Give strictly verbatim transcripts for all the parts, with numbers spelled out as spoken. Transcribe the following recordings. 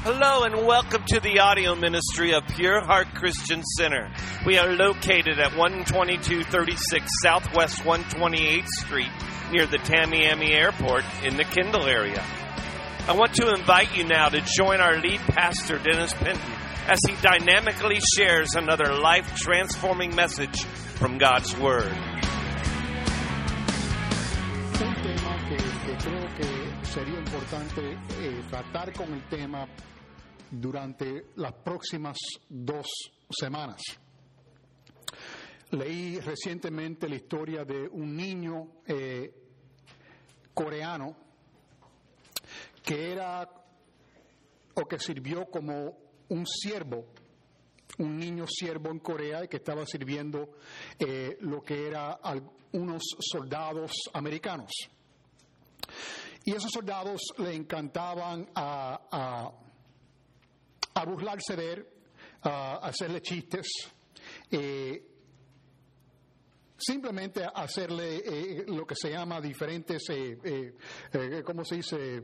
Hello and welcome to the audio ministry of Pure Heart Christian Center. We are located at one twenty-two thirty-six Southwest one twenty-eighth Street near the Tamiami Airport in the Kendall area. I want to invite you now to join our lead pastor, Dennis Penton, as he dynamically shares another life-transforming message from God's Word. Un tema que, que creo que sería importante eh, tratar con el tema durante las próximas dos semanas. Leí recientemente la historia de un niño eh, coreano que era o que sirvió como un siervo, un niño siervo en Corea y que estaba sirviendo eh, lo que era unos soldados americanos. Y esos soldados le encantaban a, a, a burlarse de él, a hacerle chistes, eh, simplemente hacerle eh, lo que se llama diferentes, eh, eh, eh, ¿cómo se dice?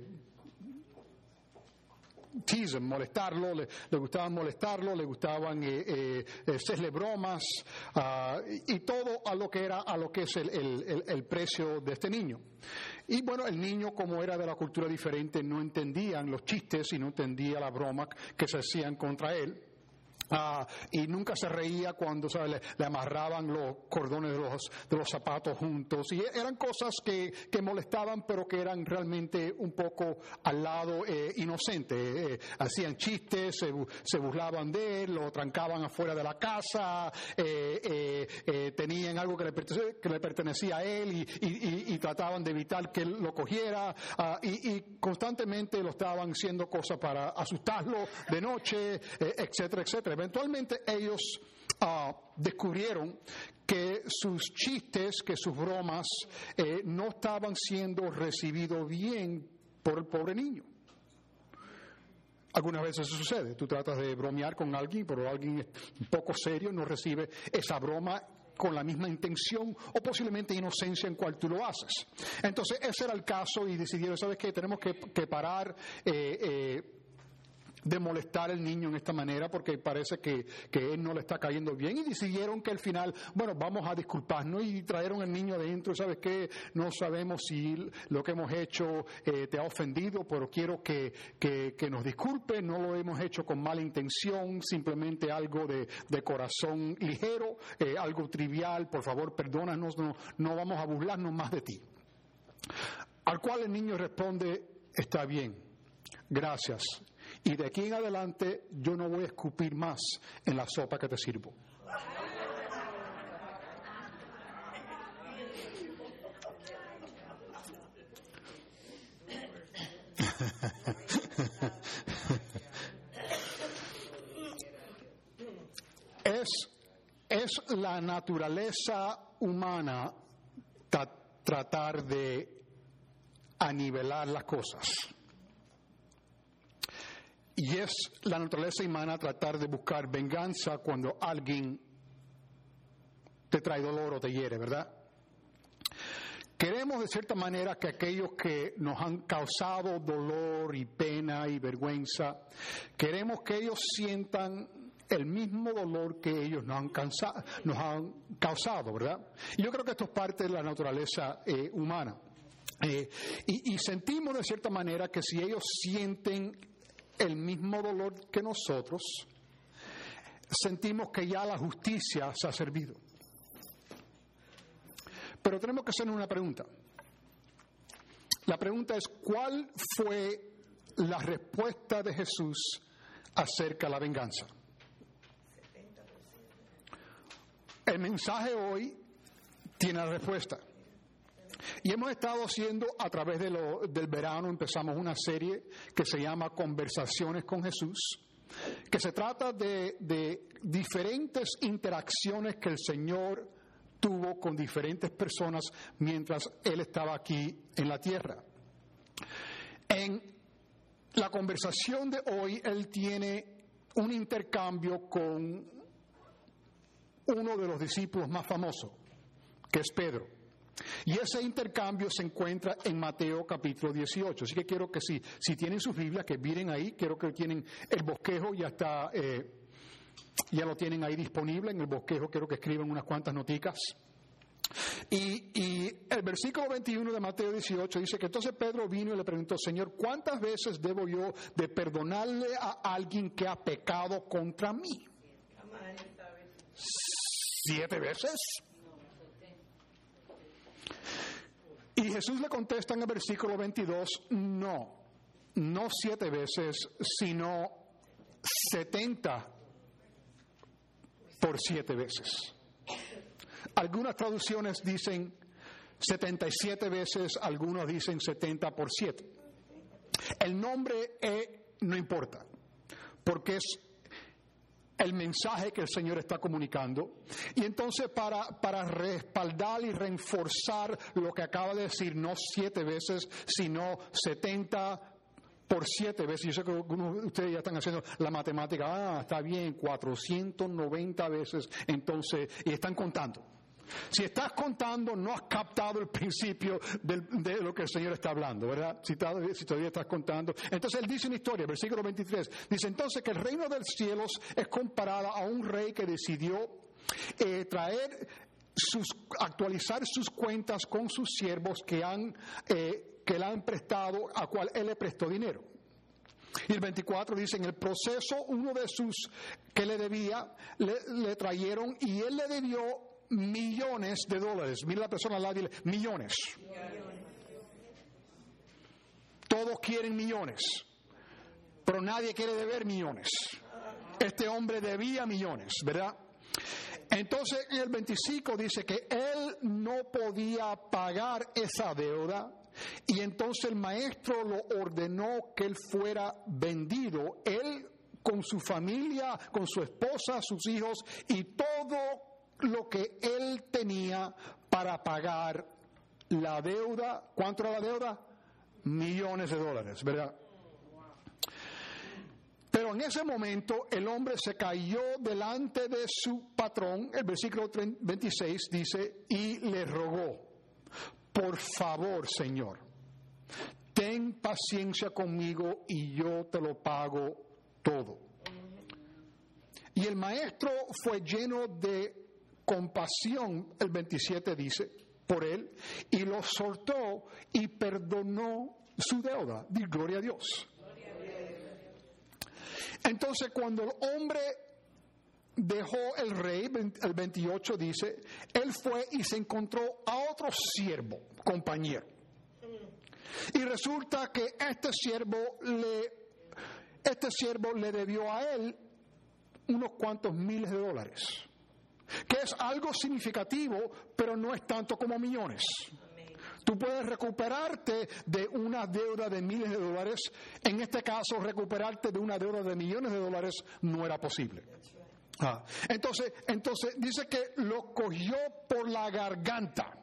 Tease, molestarlo, le, le gustaban molestarlo, le gustaban eh, eh, hacerle bromas uh, y, y todo a lo que era a lo que es el, el, el, el precio de este niño. Y bueno, el niño, como era de la cultura diferente, no entendían los chistes y no entendía la broma que se hacían contra él. Uh, y nunca se reía cuando, ¿sabes? Le, le amarraban los cordones de los, de los zapatos juntos. Y eran cosas que, que molestaban, pero que eran realmente un poco al lado eh, inocente. Eh, hacían chistes, se, se burlaban de él, lo trancaban afuera de la casa, eh, eh, eh, tenían algo que le, que le pertenecía a él y, y, y, y trataban de evitar que él lo cogiera. Uh, y, y constantemente lo estaban haciendo cosas para asustarlo de noche, eh, etcétera, etcétera. Eventualmente ellos uh, descubrieron que sus chistes, que sus bromas eh, no estaban siendo recibidos bien por el pobre niño. Algunas veces eso sucede. Tú tratas de bromear con alguien, pero alguien un poco serio no recibe esa broma con la misma intención o posiblemente inocencia en cual tú lo haces. Entonces ese era el caso y decidieron, ¿sabes qué? Tenemos que, que parar eh, eh, de molestar al niño en esta manera porque parece que, que él no le está cayendo bien y decidieron que al final, bueno, vamos a disculparnos y trajeron al niño adentro. ¿Sabes qué? No sabemos si lo que hemos hecho eh, te ha ofendido, pero quiero que, que, que nos disculpe, no lo hemos hecho con mala intención, simplemente algo de, de corazón ligero, eh, algo trivial, por favor perdónanos, no, no vamos a burlarnos más de ti. Al cual el niño responde, está bien, gracias. Y de aquí en adelante yo no voy a escupir más en la sopa que te sirvo. es, es la naturaleza humana tra- tratar de anivelar las cosas. Y es la naturaleza humana tratar de buscar venganza cuando alguien te trae dolor o te hiere, ¿verdad? Queremos de cierta manera que aquellos que nos han causado dolor y pena y vergüenza, queremos que ellos sientan el mismo dolor que ellos nos han, cansado, nos han causado, ¿verdad? Y yo creo que esto es parte de la naturaleza eh, humana. Eh, y, y sentimos de cierta manera que si ellos sienten el mismo dolor que nosotros, sentimos que ya la justicia se ha servido. Pero tenemos que hacer una pregunta. La pregunta es, ¿cuál fue la respuesta de Jesús acerca de la venganza? El mensaje hoy tiene la respuesta. Y hemos estado haciendo a través de lo, del verano, empezamos una serie que se llama Conversaciones con Jesús, que se trata de, de diferentes interacciones que el Señor tuvo con diferentes personas mientras Él estaba aquí en la tierra. En la conversación de hoy, Él tiene un intercambio con uno de los discípulos más famosos, que es Pedro. Y ese intercambio se encuentra en Mateo capítulo dieciocho. Así que quiero que si, si tienen sus Biblias, que miren ahí. Quiero que tienen el bosquejo, ya está, eh, ya lo tienen ahí disponible. En el bosquejo quiero que escriban unas cuantas noticas. Y, y el versículo veintiuno de Mateo dieciocho dice que entonces Pedro vino y le preguntó: Señor, ¿cuántas veces debo yo de perdonarle a alguien que ha pecado contra mí? ¿Siete veces? Y Jesús le contesta en el versículo veintidós: no, no siete veces, sino setenta por siete veces. Algunas traducciones dicen setenta y siete veces, algunos dicen setenta por siete. El nombre eh, no importa, porque es el mensaje que el Señor está comunicando. Y entonces para, para respaldar y reforzar lo que acaba de decir, no siete veces, sino setenta por siete veces. Yo sé que algunos de ustedes ya están haciendo la matemática. Ah, está bien, cuatrocientas noventa veces. Entonces, y están contando. Si estás contando, no has captado el principio del, de lo que el Señor está hablando, ¿verdad? Si todavía, si todavía estás contando. Entonces Él dice una historia, versículo veintitrés. Dice entonces que el reino de los cielos es comparado a un rey que decidió eh, traer, sus, actualizar sus cuentas con sus siervos que, han, eh, que le han prestado, a cual Él le prestó dinero. Y el veinticuatro dice, en el proceso uno de sus que le debía, le, le trajeron y Él le debió millones de dólares. Mira la persona al lado y dile, millones. Todos quieren millones, pero nadie quiere deber millones. Este hombre debía millones, ¿verdad? Entonces en el veinticinco dice que él no podía pagar esa deuda y entonces el maestro lo ordenó que él fuera vendido, él con su familia, con su esposa, sus hijos y todo lo que él tenía para pagar la deuda. ¿Cuánto era la deuda? Millones de dólares, ¿verdad? Pero en ese momento el hombre se cayó delante de su patrón. El versículo veintiséis dice, y le rogó, por favor, Señor, ten paciencia conmigo y yo te lo pago todo. Y el maestro fue lleno de compasión, el veintisiete dice, por él, y lo soltó y perdonó su deuda. Di gloria a Dios. Entonces, cuando el hombre dejó el rey, el veintiocho dice, él fue y se encontró a otro siervo, compañero. Y resulta que este siervo le, este siervo le debió a él unos cuantos miles de dólares, que es algo significativo, pero no es tanto como millones. Tú puedes recuperarte de una deuda de miles de dólares. En este caso, recuperarte de una deuda de millones de dólares no era posible. Ah, entonces, entonces dice que lo cogió por la garganta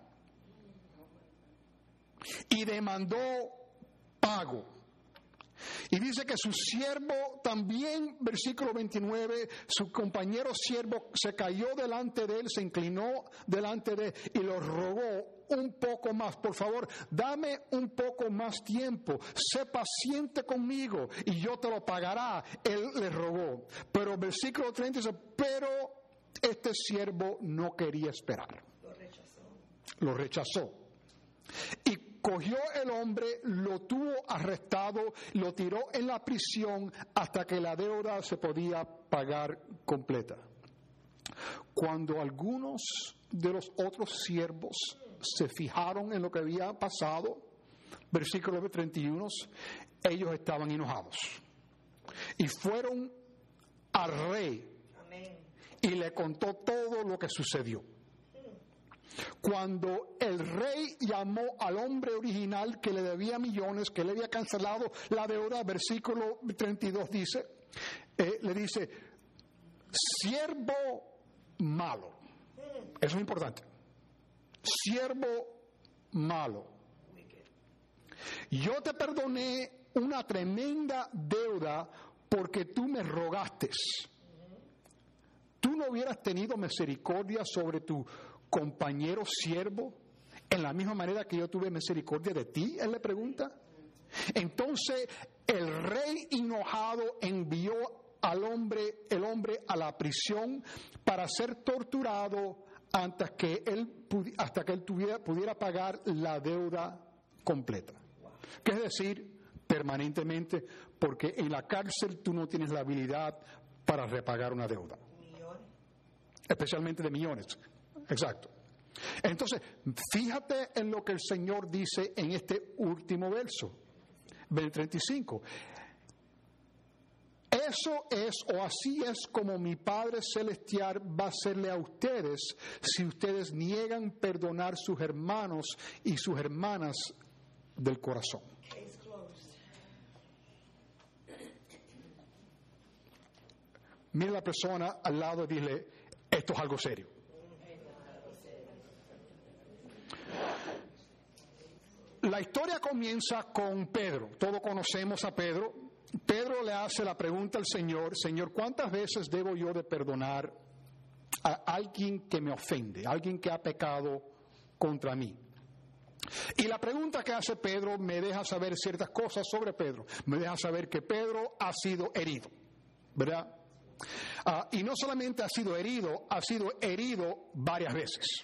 y demandó pago. Y dice que su siervo también, versículo veintinueve, su compañero siervo se cayó delante de él, se inclinó delante de él y lo rogó un poco más. Por favor, dame un poco más tiempo, sé paciente conmigo y yo te lo pagará. Él le rogó. Pero versículo treinta dice, pero este siervo no quería esperar. Lo rechazó. Lo rechazó. Y cogió el hombre, lo tuvo arrestado, lo tiró en la prisión hasta que la deuda se podía pagar completa. Cuando algunos de los otros siervos se fijaron en lo que había pasado, versículo treinta y uno, ellos estaban enojados y fueron al rey. Amén. Y le contó todo lo que sucedió. Cuando el rey llamó al hombre original que le debía millones, que le había cancelado la deuda, versículo treinta y dos dice, eh, le dice, siervo malo. Eso es importante. Siervo malo. Yo te perdoné una tremenda deuda porque tú me rogaste. Tú no hubieras tenido misericordia sobre tu compañero siervo en la misma manera que yo tuve misericordia de ti, él le pregunta. Entonces el rey enojado envió al hombre, el hombre a la prisión para ser torturado hasta que él, hasta que él tuviera, pudiera pagar la deuda completa. Que es decir, permanentemente, porque en la cárcel tú no tienes la habilidad para repagar una deuda. Millones. Especialmente de millones. Exacto. Entonces, fíjate en lo que el Señor dice en este último verso, verso treinta y cinco. Eso es, o así es como mi Padre Celestial va a hacerle a ustedes si ustedes niegan perdonar sus hermanos y sus hermanas del corazón. Mira a la persona al lado y dile, esto es algo serio. La historia comienza con Pedro. Todos conocemos a Pedro. Pedro le hace la pregunta al Señor, Señor, ¿cuántas veces debo yo de perdonar a alguien que me ofende, a alguien que ha pecado contra mí? Y la pregunta que hace Pedro me deja saber ciertas cosas sobre Pedro. Me deja saber que Pedro ha sido herido, ¿verdad? Uh, y no solamente ha sido herido, ha sido herido varias veces.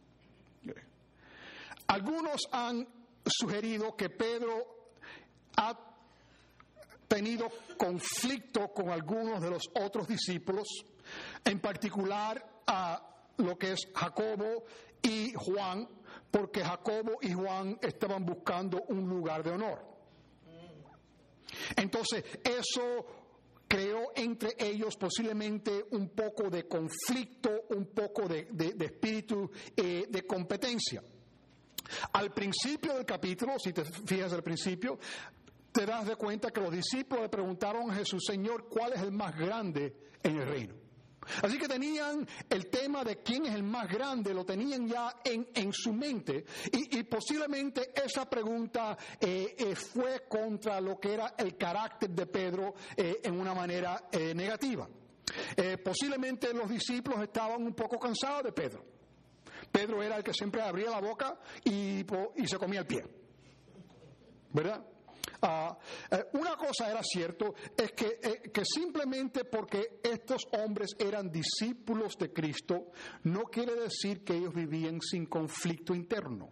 Algunos han sugerido que Pedro ha tenido conflicto con algunos de los otros discípulos, en particular a lo que es Jacobo y Juan, porque Jacobo y Juan estaban buscando un lugar de honor. Entonces, eso creó entre ellos posiblemente un poco de conflicto, un poco de, de, de espíritu eh, de competencia. Al principio del capítulo, si te fijas al principio, te das de cuenta que los discípulos le preguntaron a Jesús, Señor, ¿cuál es el más grande en el reino? Así que tenían el tema de quién es el más grande, lo tenían ya en, en su mente, y, y posiblemente esa pregunta eh, eh, fue contra lo que era el carácter de Pedro eh, en una manera eh, negativa. Eh, posiblemente los discípulos estaban un poco cansados de Pedro. Pedro era el que siempre abría la boca y, y se comía el pie, ¿verdad? Uh, eh, una cosa era cierto, es que, eh, que simplemente porque estos hombres eran discípulos de Cristo, no quiere decir que ellos vivían sin conflicto interno.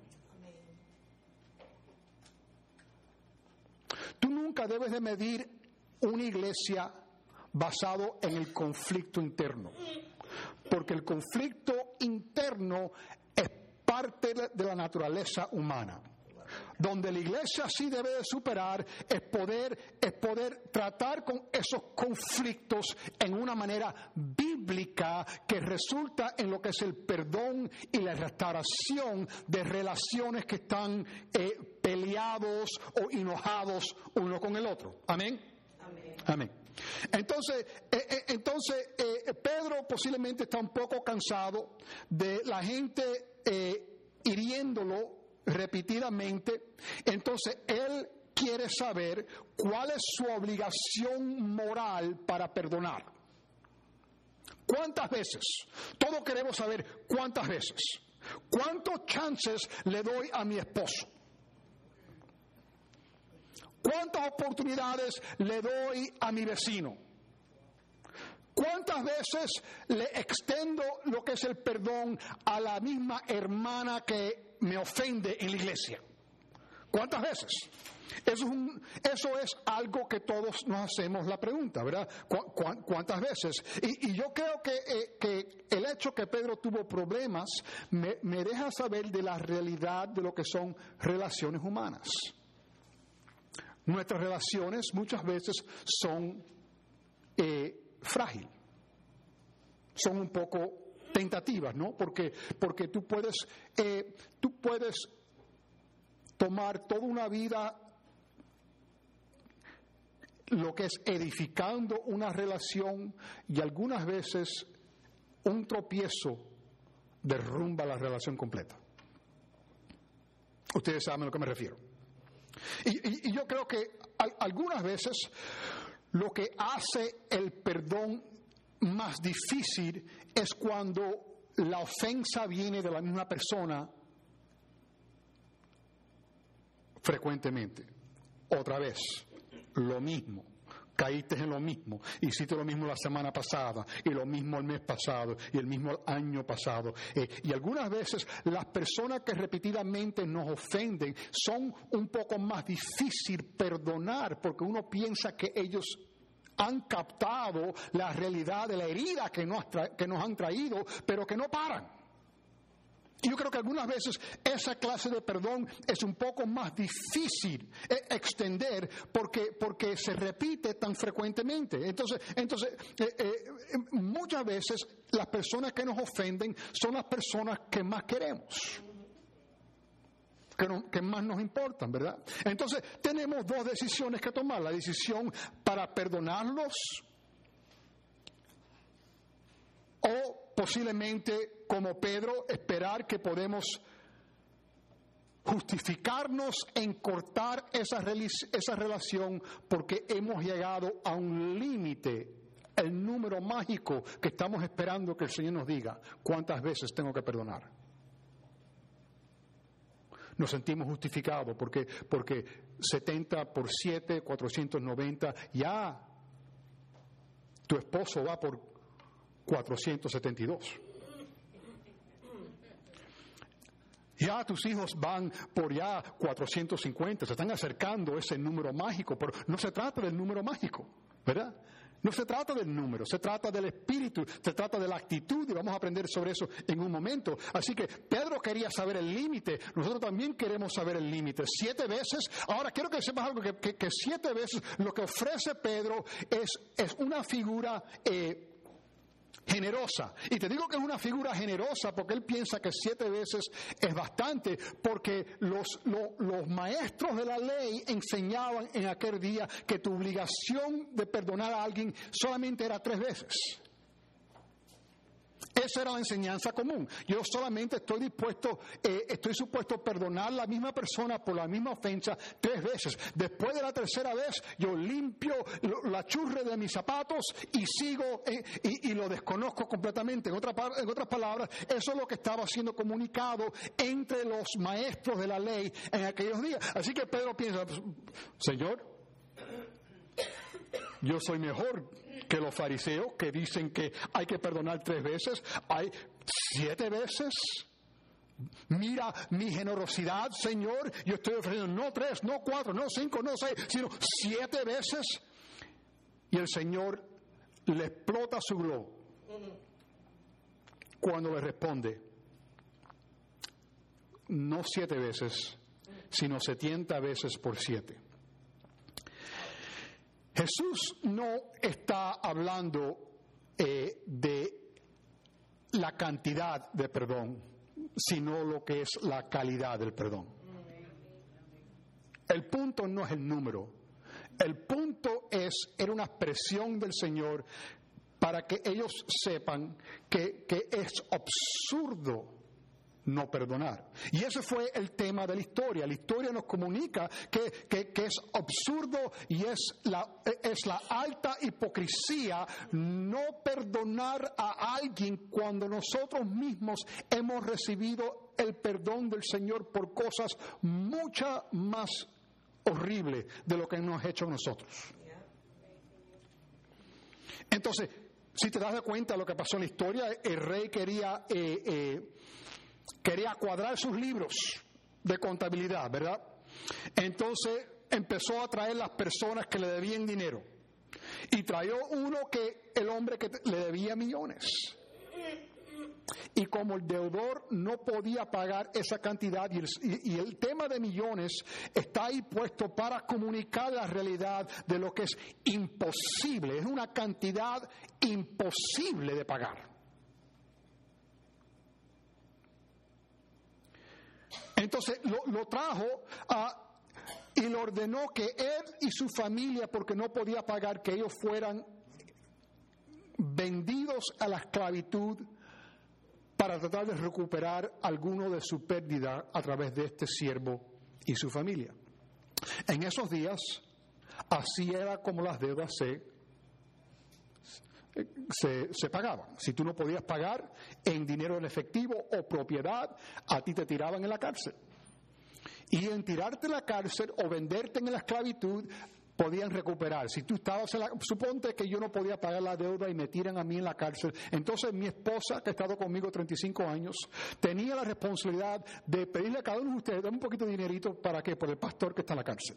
Tú nunca debes de medir una iglesia basado en el conflicto interno, porque el conflicto interno es parte de la naturaleza humana. Donde la iglesia sí debe de superar es poder, es poder tratar con esos conflictos en una manera bíblica que resulta en lo que es el perdón y la restauración de relaciones que están eh, peleados o enojados uno con el otro. Amén. Amén. Amén. Entonces, eh, eh, entonces eh, Pedro posiblemente está un poco cansado de la gente eh, hiriéndolo repetidamente. Entonces él quiere saber cuál es su obligación moral para perdonar. ¿Cuántas veces? Todos queremos saber cuántas veces. ¿Cuántos chances le doy a mi esposo? ¿Cuántas oportunidades le doy a mi vecino? ¿Cuántas veces le extiendo lo que es el perdón a la misma hermana que me ofende en la iglesia? ¿Cuántas veces? Eso es, un, eso es algo que todos nos hacemos la pregunta, ¿verdad? ¿Cu- cu- ¿Cuántas veces? Y, y yo creo que, eh, que el hecho que Pedro tuvo problemas me, me deja saber de la realidad de lo que son relaciones humanas. Nuestras relaciones muchas veces son eh, frágiles, son un poco tentativas, ¿no? Porque, porque tú puedes, eh, tú puedes tomar toda una vida lo que es edificando una relación y algunas veces un tropiezo derrumba la relación completa. Ustedes saben a lo que me refiero. Y, y, y yo creo que al, algunas veces lo que hace el perdón más difícil es cuando la ofensa viene de la misma persona frecuentemente. Otra vez, lo mismo. Caíste en lo mismo, hiciste lo mismo la semana pasada, y lo mismo el mes pasado, y el mismo el año pasado. Eh, y algunas veces las personas que repetidamente nos ofenden son un poco más difícil perdonar, porque uno piensa que ellos han captado la realidad de la herida que nos, tra- que nos han traído, pero que no paran. Y yo creo que algunas veces esa clase de perdón es un poco más difícil eh, extender porque, porque se repite tan frecuentemente. Entonces, entonces eh, eh, muchas veces las personas que nos ofenden son las personas que más queremos, que, no, que más nos importan, ¿verdad? Entonces tenemos dos decisiones que tomar: la decisión para perdonarlos o posiblemente, como Pedro, esperar que podemos justificarnos en cortar esa, esa relación porque hemos llegado a un límite, el número mágico que estamos esperando que el Señor nos diga cuántas veces tengo que perdonar. Nos sentimos justificados porque, porque setenta por siete, cuatrocientos noventa, ya tu esposo va por cuatrocientos setenta y dos. Ya tus hijos van por ya cuatrocientos cincuenta, se están acercando a ese número mágico, pero no se trata del número mágico, ¿verdad? No se trata del número, se trata del espíritu, se trata de la actitud, y vamos a aprender sobre eso en un momento. Así que Pedro quería saber el límite, nosotros también queremos saber el límite. Siete veces, ahora quiero que sepas algo, que, que, que siete veces lo que ofrece Pedro es, es una figura eh, generosa. Y te digo que es una figura generosa porque él piensa que siete veces es bastante, porque los, lo, los maestros de la ley enseñaban en aquel día que tu obligación de perdonar a alguien solamente era tres veces. Esa era la enseñanza común. Yo solamente estoy dispuesto, eh, estoy supuesto a perdonar a la misma persona por la misma ofensa tres veces. Después de la tercera vez, yo limpio lo, la churre de mis zapatos y sigo eh, y, y lo desconozco completamente. En, otra, en otras palabras, eso es lo que estaba siendo comunicado entre los maestros de la ley en aquellos días. Así que Pedro piensa, Señor, yo soy mejor que los fariseos que dicen que hay que perdonar tres veces. Hay siete veces. Mira mi generosidad, Señor. Yo estoy ofreciendo no tres, no cuatro, no cinco, no seis, sino siete veces. Y el Señor le explota su globo cuando le responde: no siete veces, sino setenta veces por siete. Jesús no está hablando eh, de la cantidad de perdón, sino lo que es la calidad del perdón. El punto no es el número. El punto es, era una expresión del Señor para que ellos sepan que, que es absurdo no perdonar. Y ese fue el tema de la historia. La historia nos comunica que, que, que es absurdo y es la, es la alta hipocresía no perdonar a alguien cuando nosotros mismos hemos recibido el perdón del Señor por cosas mucho más horribles de lo que nos ha hecho a nosotros. Entonces, si te das cuenta de lo que pasó en la historia, el rey quería eh, eh, quería cuadrar sus libros de contabilidad, ¿verdad? Entonces empezó a traer las personas que le debían dinero. Y trajo uno que el hombre que le debía millones. Y como el deudor no podía pagar esa cantidad, y el, y, y el tema de millones está ahí puesto para comunicar la realidad de lo que es imposible, es una cantidad imposible de pagar. Entonces lo, lo trajo a, y le ordenó que él y su familia, porque no podía pagar, que ellos fueran vendidos a la esclavitud para tratar de recuperar alguno de su pérdida a través de este siervo y su familia. En esos días, así era como las deudas se, se, se pagaban. Si tú no podías pagar en dinero en efectivo o propiedad, a ti te tiraban en la cárcel. y en tirarte a la cárcel o venderte en la esclavitud podían recuperar. Si tú estabas en la, suponte que yo no podía pagar la deuda y me tiran a mí en la cárcel, entonces mi esposa, que ha estado conmigo treinta y cinco años, tenía la responsabilidad de pedirle a cada uno de ustedes, dame un poquito de dinerito, ¿para qué? Por el pastor que está en la cárcel.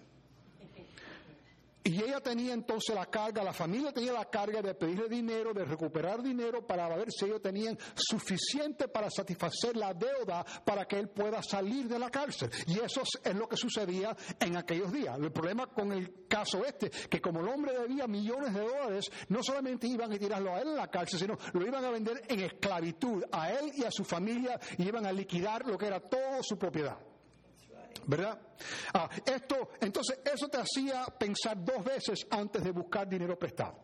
Y ella tenía entonces la carga, la familia tenía la carga de pedirle dinero, de recuperar dinero para ver si ellos tenían suficiente para satisfacer la deuda para que él pueda salir de la cárcel. Y eso es lo que sucedía en aquellos días. El problema con el caso este, que como el hombre debía millones de dólares, no solamente iban a tirarlo a él en la cárcel, sino lo iban a vender en esclavitud a él y a su familia y iban a liquidar lo que era toda su propiedad. ¿Verdad? Ah, esto, entonces, eso te hacía pensar dos veces antes de buscar dinero prestado.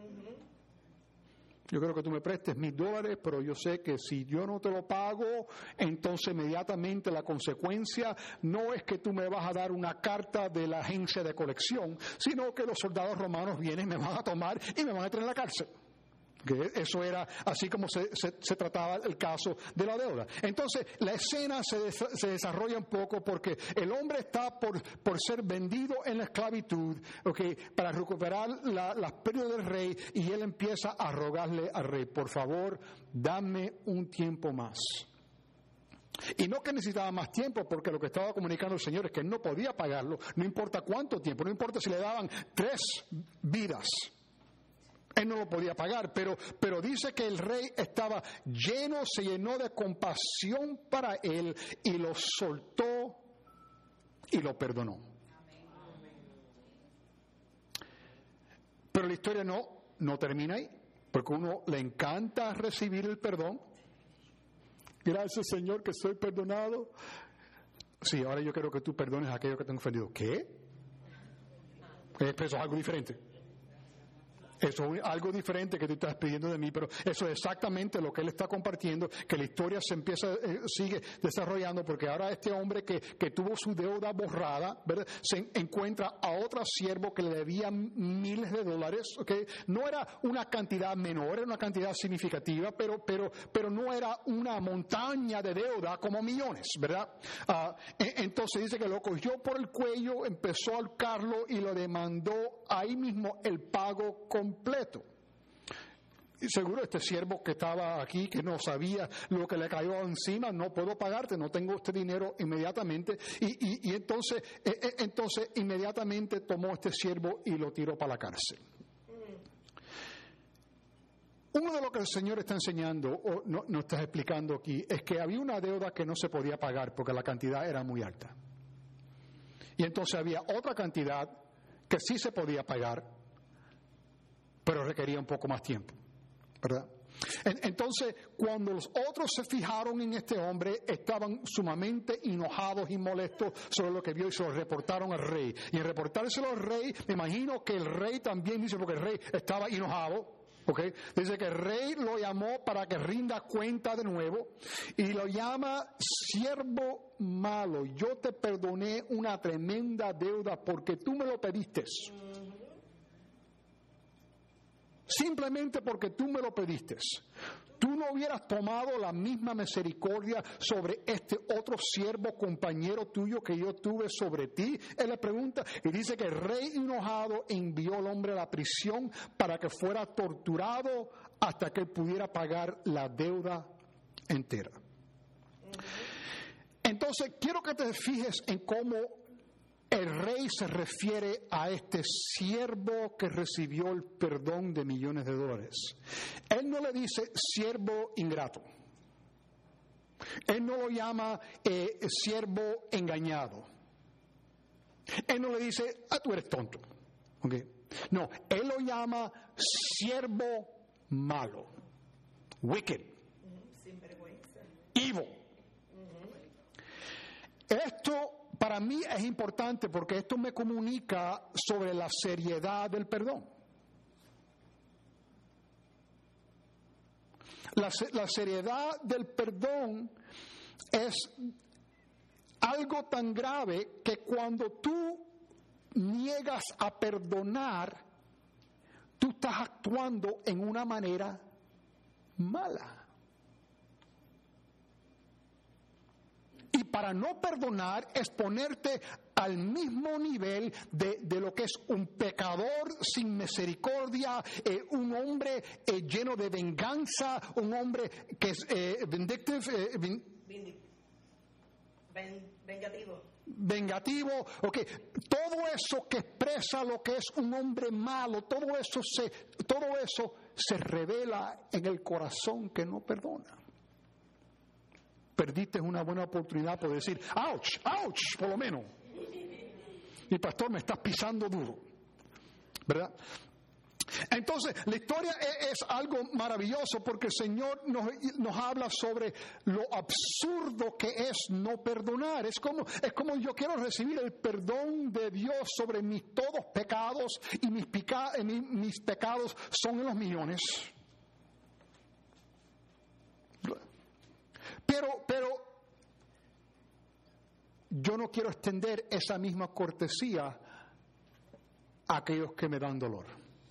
Yo creo que tú me prestes mil dólares, pero yo sé que si yo no te lo pago, entonces inmediatamente la consecuencia no es que tú me vas a dar una carta de la agencia de colección, sino que los soldados romanos vienen, me van a tomar y me van a meter en la cárcel. Que eso era así como se, se, se trataba el caso de la deuda. Entonces, la escena se, des, se desarrolla un poco porque el hombre está por, por ser vendido en la esclavitud, okay, para recuperar la, las pérdidas del rey, y él empieza a rogarle al rey, por favor, dame un tiempo más. Y no que necesitaba más tiempo, porque lo que estaba comunicando el Señor es que él no podía pagarlo, no importa cuánto tiempo, no importa si le daban tres vidas. Él no lo podía pagar, pero, pero dice que el rey estaba lleno, se llenó de compasión para él y lo soltó y lo perdonó. Pero la historia no, no termina ahí, porque a uno le encanta recibir el perdón. Gracias, Señor, que soy perdonado. Sí, ahora yo quiero que tú perdones a aquellos que te han ofendido. ¿Qué? Eso es algo diferente. Eso es algo diferente que tú estás pidiendo de mí, pero eso es exactamente lo que él está compartiendo, que la historia se empieza, eh, sigue desarrollando, porque ahora este hombre que, que tuvo su deuda borrada, ¿verdad?, se encuentra a otro siervo que le debía miles de dólares, ¿okay? No era una cantidad menor, era una cantidad significativa, pero, pero, pero no era una montaña de deuda como millones, ¿verdad? Ah, entonces dice que lo cogió por el cuello, empezó a ahorcarlo y lo demandó ahí mismo el pago completo. completo. Y seguro este siervo que estaba aquí, que no sabía lo que le cayó encima, no puedo pagarte, no tengo este dinero inmediatamente. Y, y, y entonces, eh, entonces inmediatamente tomó este siervo y lo tiró para la cárcel. Uno de lo que el Señor está enseñando, o no, no está explicando aquí, es que había una deuda que no se podía pagar porque la cantidad era muy alta. Y entonces había otra cantidad que sí se podía pagar, pero requería un poco más tiempo, ¿verdad? Entonces, cuando los otros se fijaron en este hombre, estaban sumamente enojados y molestos sobre lo que vio y se lo reportaron al rey. Y en reportárselo al rey, me imagino que el rey también dice, porque el rey estaba enojado, ¿okay? Dice que el rey lo llamó para que rinda cuenta de nuevo y lo llama siervo malo. Yo te perdoné una tremenda deuda porque tú me lo pediste. Simplemente porque tú me lo pediste. Tú no hubieras tomado la misma misericordia sobre este otro siervo compañero tuyo que yo tuve sobre ti. Él le pregunta y dice que el rey enojado envió al hombre a la prisión para que fuera torturado hasta que él pudiera pagar la deuda entera. Entonces quiero que te fijes en cómo el rey se refiere a este siervo que recibió el perdón de millones de dólares. Él no le dice siervo ingrato. Él no lo llama eh, siervo engañado. Él no le dice, ah, tú eres tonto. ¿Okay? No, él lo llama siervo malo. Wicked. Sin vergüenza. Evil. Esto para mí es importante porque esto me comunica sobre la seriedad del perdón. La, la seriedad del perdón es algo tan grave que cuando tú niegas a perdonar, tú estás actuando en una manera mala. Y para no perdonar es ponerte al mismo nivel de, de lo que es un pecador sin misericordia, eh, un hombre eh, lleno de venganza, un hombre que es eh, vindictive, eh, vin- Ven, vengativo. vengativo, okay. Todo eso que expresa lo que es un hombre malo, todo eso se, todo eso se revela en el corazón que no perdona. Perdiste una buena oportunidad por decir, ouch, ouch, por lo menos. Y pastor, me estás pisando duro, ¿verdad? Entonces, la historia es, es algo maravilloso porque el Señor nos, nos habla sobre lo absurdo que es no perdonar. Es como, es como yo quiero recibir el perdón de Dios sobre mis todos pecados y mis, pica, mis, mis pecados son en los millones. Pero, pero yo no quiero extender esa misma cortesía a aquellos que me dan dolor.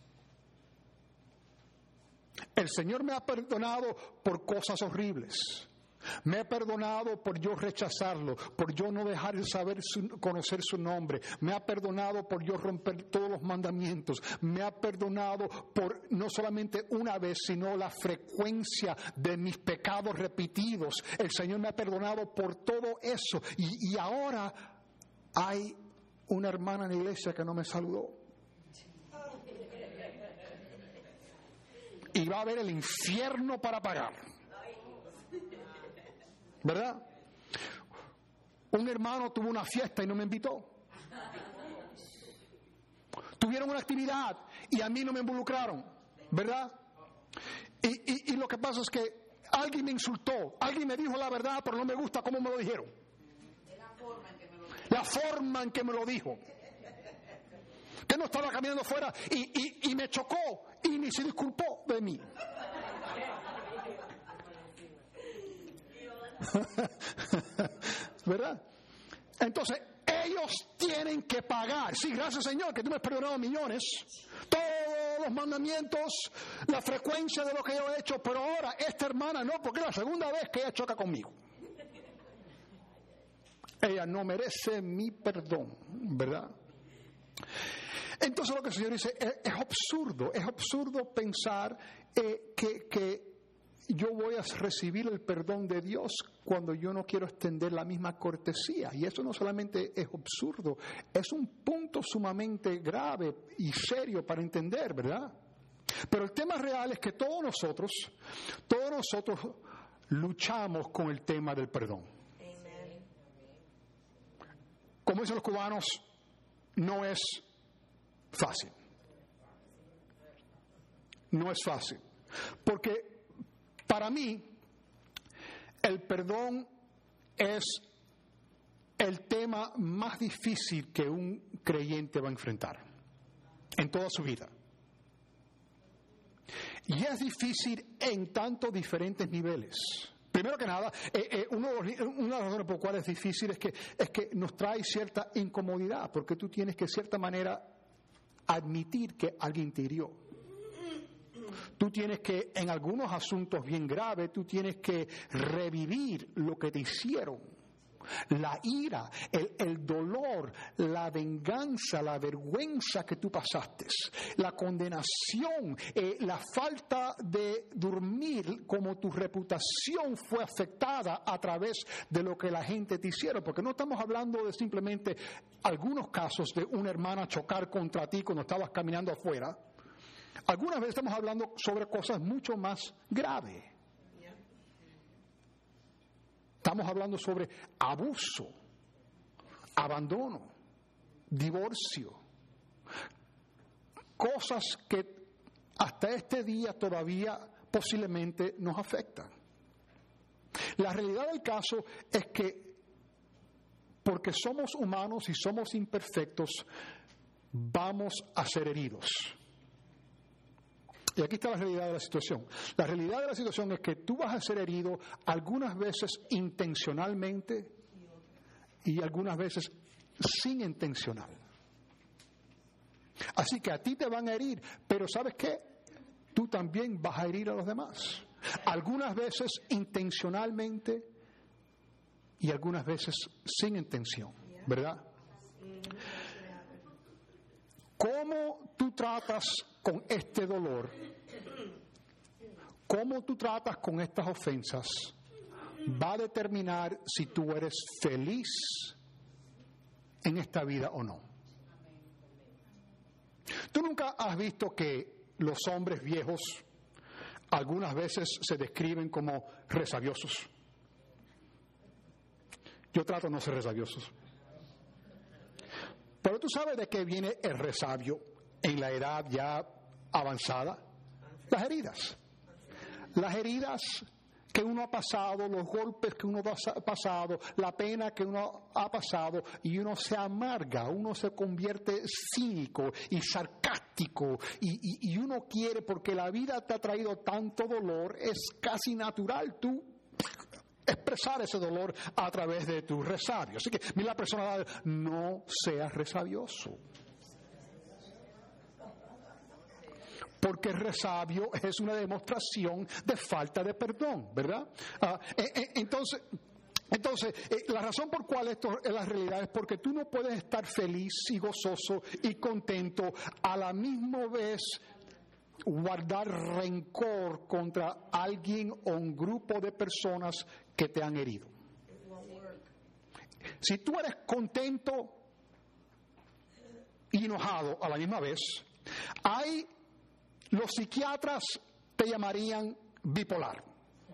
El Señor me ha perdonado por cosas horribles. Me ha perdonado por yo rechazarlo, por yo no dejar de saber su, conocer su nombre. Me ha perdonado por yo romper todos los mandamientos. Me ha perdonado por no solamente una vez, sino la frecuencia de mis pecados repetidos. El Señor me ha perdonado por todo eso. Y, y ahora hay una hermana en la iglesia que no me saludó. Y va a haber el infierno para pagar. ¿Verdad? Un hermano tuvo una fiesta y no me invitó. Tuvieron una actividad y a mí no me involucraron. ¿Verdad? Y, y, y lo que pasa es que alguien me insultó, alguien me dijo la verdad, pero no me gusta cómo me lo dijeron. La forma en que me lo dijo. La forma en que me lo dijo. Que no estaba caminando fuera y, y, y me chocó y ni se disculpó de mí. ¿Verdad? Entonces, ellos tienen que pagar. Sí, gracias Señor, que tú me has perdonado millones. Todos los mandamientos, la frecuencia de lo que yo he hecho, pero ahora esta hermana no, porque es la segunda vez que ella choca conmigo. Ella no merece mi perdón, ¿verdad? Entonces lo que el Señor dice es, es absurdo, es absurdo pensar eh, que, que yo voy a recibir el perdón de Dios cuando yo no quiero extender la misma cortesía. Y eso no solamente es absurdo, es un punto sumamente grave y serio para entender, ¿verdad? Pero el tema real es que todos nosotros, todos nosotros luchamos con el tema del perdón. Amen. Como dicen los cubanos, no es fácil. No es fácil. Porque para mí, el perdón es el tema más difícil que un creyente va a enfrentar en toda su vida. Y es difícil en tantos diferentes niveles. Primero que nada, eh, eh, uno, una de las razones por las cuales es difícil es que, es que nos trae cierta incomodidad, porque tú tienes que, de cierta manera, admitir que alguien te hirió. Tú tienes que, en algunos asuntos bien graves, tú tienes que revivir lo que te hicieron. La ira, el, el dolor, la venganza, la vergüenza que tú pasaste, la condenación, eh, la falta de dormir, como tu reputación fue afectada a través de lo que la gente te hicieron. Porque no estamos hablando de simplemente algunos casos de una hermana chocar contra ti cuando estabas caminando afuera. Algunas veces estamos hablando sobre cosas mucho más graves. Estamos hablando sobre abuso, abandono, divorcio, cosas que hasta este día todavía posiblemente nos afectan. La realidad del caso es que porque somos humanos y somos imperfectos, vamos a ser heridos. Y aquí está la realidad de la situación. La realidad de la situación es que tú vas a ser herido algunas veces intencionalmente y algunas veces sin intencional. Así que a ti te van a herir, pero ¿sabes qué? Tú también vas a herir a los demás. Algunas veces intencionalmente y algunas veces sin intención, ¿verdad? ¿Cómo tú tratas con este dolor? ¿Cómo tú tratas con estas ofensas? Va a determinar si tú eres feliz en esta vida o no. ¿Tú nunca has visto que los hombres viejos algunas veces se describen como resabiosos? Yo trato de no ser resabiosos. Pero tú sabes de qué viene el resabio en la edad ya avanzada. Las heridas. Las heridas que uno ha pasado, los golpes que uno ha pasado, la pena que uno ha pasado, y uno se amarga, uno se convierte cínico y sarcástico, y, y, y uno quiere, porque la vida te ha traído tanto dolor, es casi natural tú expresar ese dolor a través de tu resabio. Así que mira la persona, no seas resabioso. Porque el resabio es una demostración de falta de perdón, ¿verdad? Ah, entonces, entonces eh, la razón por cual esto es la realidad es porque tú no puedes estar feliz y gozoso y contento a la misma vez guardar rencor contra alguien o un grupo de personas que te han herido. Si tú eres contento y enojado a la misma vez, hay los psiquiatras te llamarían bipolar,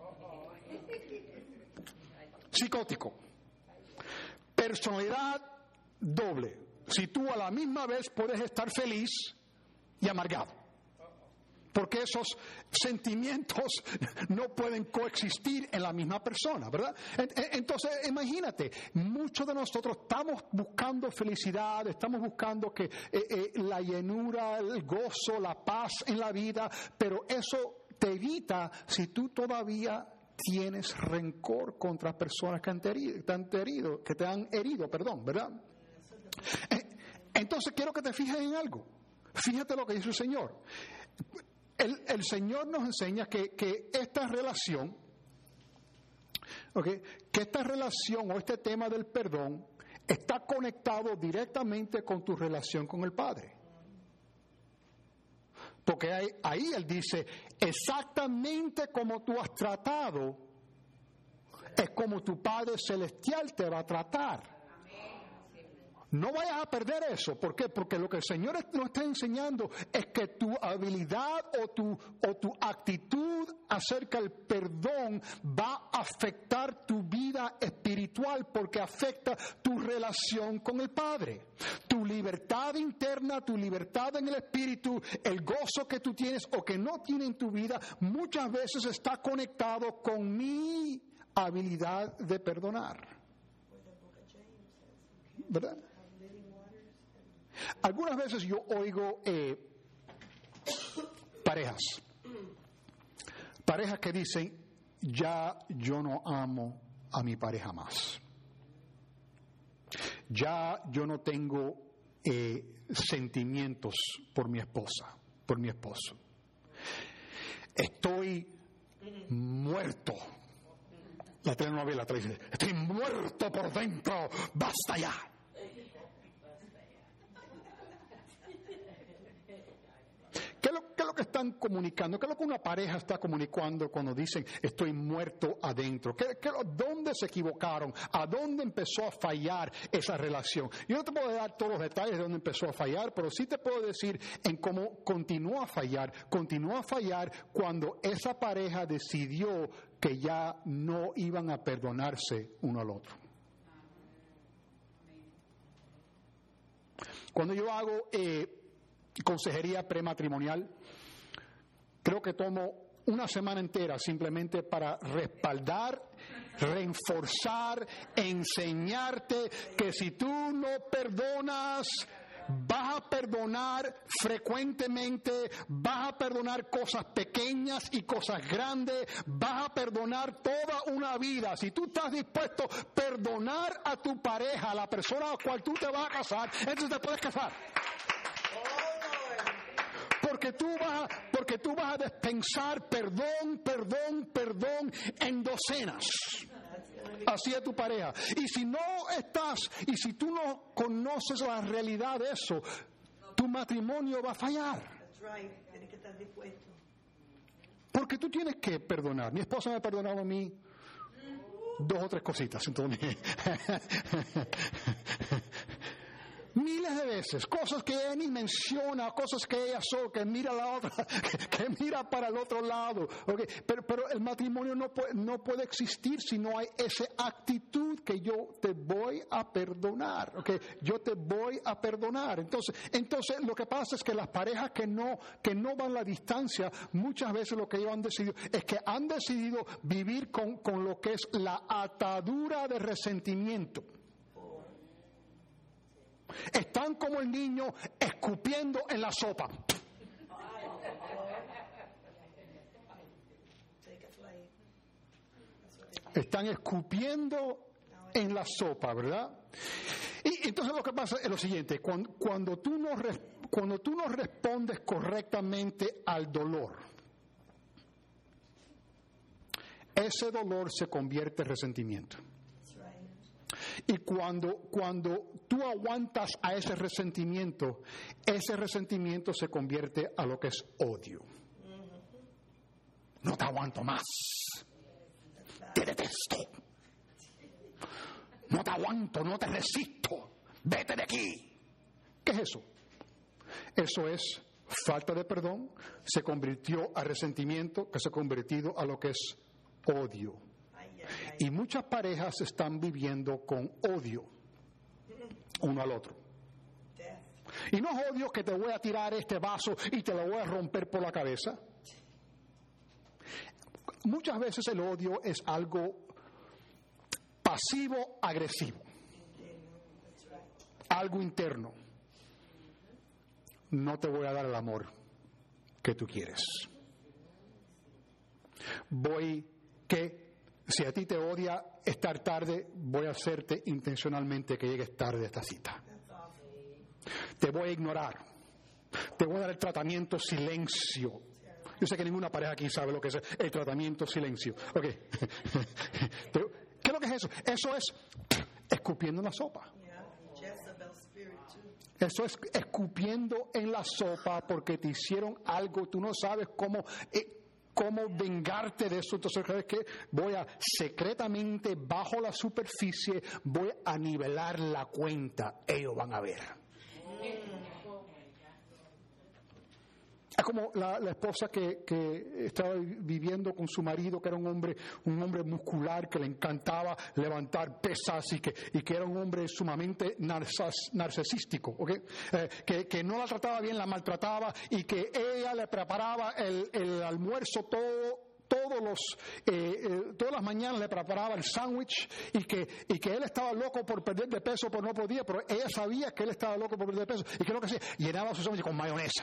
psicótico, personalidad doble. Si tú a la misma vez puedes estar feliz y amargado, porque esos sentimientos no pueden coexistir en la misma persona, ¿verdad? Entonces, imagínate, muchos de nosotros estamos buscando felicidad, estamos buscando que eh, eh, la llenura, el gozo, la paz en la vida, pero eso te evita si tú todavía tienes rencor contra personas que, han herido, te han herido, que te han herido, perdón, ¿verdad? Entonces, quiero que te fijes en algo. Fíjate lo que dice el Señor. El, el Señor nos enseña que, que esta relación, okay, que esta relación o este tema del perdón está conectado directamente con tu relación con el Padre. Porque ahí, ahí Él dice, exactamente como tú has tratado, es como tu Padre Celestial te va a tratar. No vayas a perder eso. ¿Por qué? Porque lo que el Señor nos está enseñando es que tu habilidad o tu, o tu actitud acerca del perdón va a afectar tu vida espiritual, porque afecta tu relación con el Padre. Tu libertad interna, tu libertad en el espíritu, el gozo que tú tienes o que no tienes en tu vida, muchas veces está conectado con mi habilidad de perdonar. ¿Verdad? Algunas veces yo oigo eh, parejas, parejas que dicen, ya yo no amo a mi pareja más. Ya yo no tengo eh, sentimientos por mi esposa, por mi esposo. Estoy muerto. La telenovela te dice, estoy muerto por dentro, basta ya. ¿Qué es, lo, ¿Qué es lo que están comunicando? ¿Qué es lo que una pareja está comunicando cuando dicen estoy muerto adentro? ¿Qué, qué, ¿Dónde se equivocaron? ¿A dónde empezó a fallar esa relación? Yo no te puedo dar todos los detalles de dónde empezó a fallar, pero sí te puedo decir en cómo continuó a fallar. Continuó a fallar cuando esa pareja decidió que ya no iban a perdonarse uno al otro. Cuando yo hago eh, consejería prematrimonial, creo que tomo una semana entera simplemente para respaldar, reforzar, enseñarte que si tú no perdonas, vas a perdonar frecuentemente, vas a perdonar cosas pequeñas y cosas grandes, vas a perdonar toda una vida. Si tú estás dispuesto a perdonar a tu pareja, a la persona a la cual tú te vas a casar, entonces te puedes casar. Porque tú vas, porque tú vas a dispensar perdón, perdón, perdón en docenas. hacia tu pareja. Y si no estás, y si tú no conoces la realidad de eso, tu matrimonio va a fallar. That's right. Tienes que estar dispuesto. Porque tú tienes que perdonar. Mi esposa me ha perdonado a mí dos o tres cositas. Entonces, miles de veces, cosas que ella ni menciona, cosas que ella solo, que mira a la otra, que, que mira para el otro lado. Okay. Pero, pero el matrimonio no puede, no puede existir si no hay esa actitud que yo te voy a perdonar. Okay. Yo te voy a perdonar. Entonces, entonces lo que pasa es que las parejas que no, que no van la distancia, muchas veces lo que ellos han decidido es que han decidido vivir con, con lo que es la atadura de resentimiento. Están como el niño escupiendo en la sopa. Están escupiendo en la sopa, ¿verdad? Y entonces lo que pasa es lo siguiente: cuando, cuando, tú, no, cuando tú no respondes correctamente al dolor, ese dolor se convierte en resentimiento. Y cuando, cuando tú aguantas a ese resentimiento, ese resentimiento se convierte a lo que es odio. No te aguanto más. Te detesto. No te aguanto, no te resisto. Vete de aquí. ¿Qué es eso? Eso es falta de perdón. Se convirtió a resentimiento, que se ha convertido a lo que es odio. Y muchas parejas están viviendo con odio uno al otro. Y no es odio que te voy a tirar este vaso y te lo voy a romper por la cabeza. Muchas veces el odio es algo pasivo-agresivo, algo interno. No te voy a dar el amor que tú quieres. Voy que si a ti te odia estar tarde, voy a hacerte intencionalmente que llegues tarde a esta cita. Te voy a ignorar. Te voy a dar el tratamiento silencio. Yo sé que ninguna pareja aquí sabe lo que es el tratamiento silencio. Okay. Pero, ¿qué es lo que es eso? Eso es escupiendo en la sopa. Eso es escupiendo en la sopa porque te hicieron algo, tú no sabes cómo... Eh, cómo vengarte de eso. Entonces, ¿sabes qué? Voy a secretamente, bajo la superficie, voy a nivelar la cuenta. Ellos van a ver. Es como la, la esposa que, que estaba viviendo con su marido, que era un hombre, un hombre muscular, que le encantaba levantar pesas y que, y que era un hombre sumamente narcis, narcisístico, ¿okay? eh, que, que no la trataba bien, la maltrataba y que ella le preparaba el, el almuerzo todo. Todos los, eh, eh, todas las mañanas le preparaba el sándwich y que, y que él estaba loco por perder de peso, pero no podía, pero ella sabía que él estaba loco por perder de peso. ¿Y qué es lo que hacía? Llenaba su sándwich con mayonesa.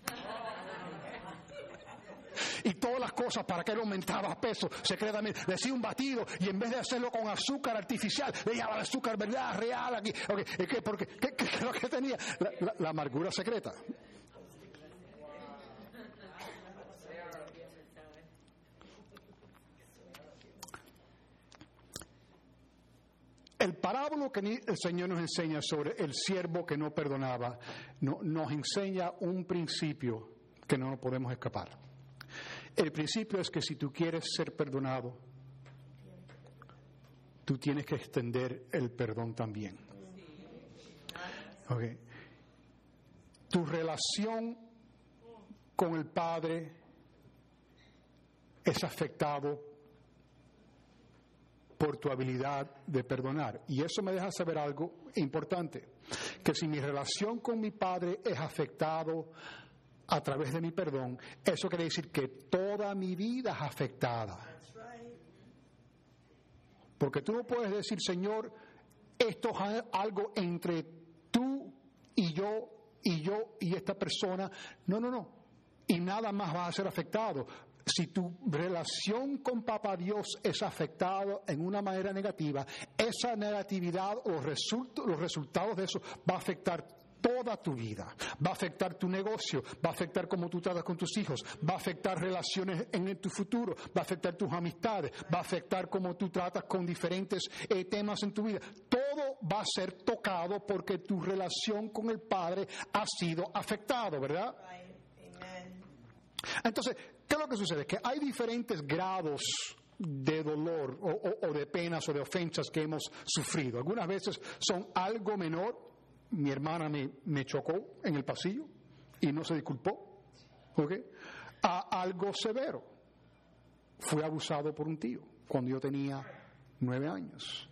Y todas las cosas para que él aumentara peso secretamente. Le hacía un batido y en vez de hacerlo con azúcar artificial, le llevaba el azúcar verdad real aquí. Okay. ¿Qué, porque, ¿qué, qué es lo que tenía? La, la, la amargura secreta. El parábola que el Señor nos enseña sobre el siervo que no perdonaba, no, nos enseña un principio que no nos podemos escapar. El principio es que si tú quieres ser perdonado, tú tienes que extender el perdón también. Okay. Tu relación con el Padre es afectado por tu habilidad de perdonar. Y eso me deja saber algo importante, que si mi relación con mi Padre es afectado a través de mi perdón, eso quiere decir que toda mi vida es afectada. Porque tú no puedes decir, Señor, esto es algo entre tú y yo, y yo y esta persona. No, no, no. Y nada más va a ser afectado. Si tu relación con Papá Dios es afectado en una manera negativa, esa negatividad o los, result- los resultados de eso va a afectar toda tu vida. Va a afectar tu negocio, va a afectar cómo tú tratas con tus hijos, va a afectar relaciones en tu futuro, va a afectar tus amistades, va a afectar cómo tú tratas con diferentes eh, temas en tu vida. Todo va a ser tocado porque tu relación con el Padre ha sido afectado, ¿verdad? Entonces, ¿qué es lo que sucede? Que hay diferentes grados de dolor o, o, o de penas o de ofensas que hemos sufrido. Algunas veces son algo menor. Mi hermana me, me chocó en el pasillo y no se disculpó, ¿ok? A algo severo. Fui abusado por un tío cuando yo tenía nueve años.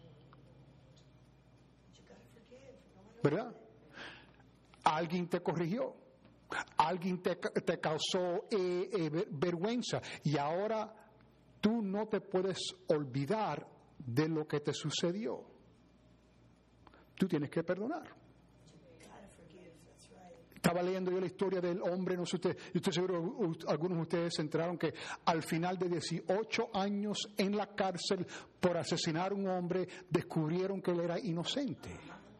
¿Verdad? Alguien te corrigió. Alguien te, te causó eh, eh, vergüenza. Y ahora tú no te puedes olvidar de lo que te sucedió. Tú tienes que perdonar. Estaba leyendo yo la historia del hombre, no sé usted, yo estoy seguro que algunos de ustedes se enteraron que al final de dieciocho años en la cárcel por asesinar a un hombre, descubrieron que él era inocente.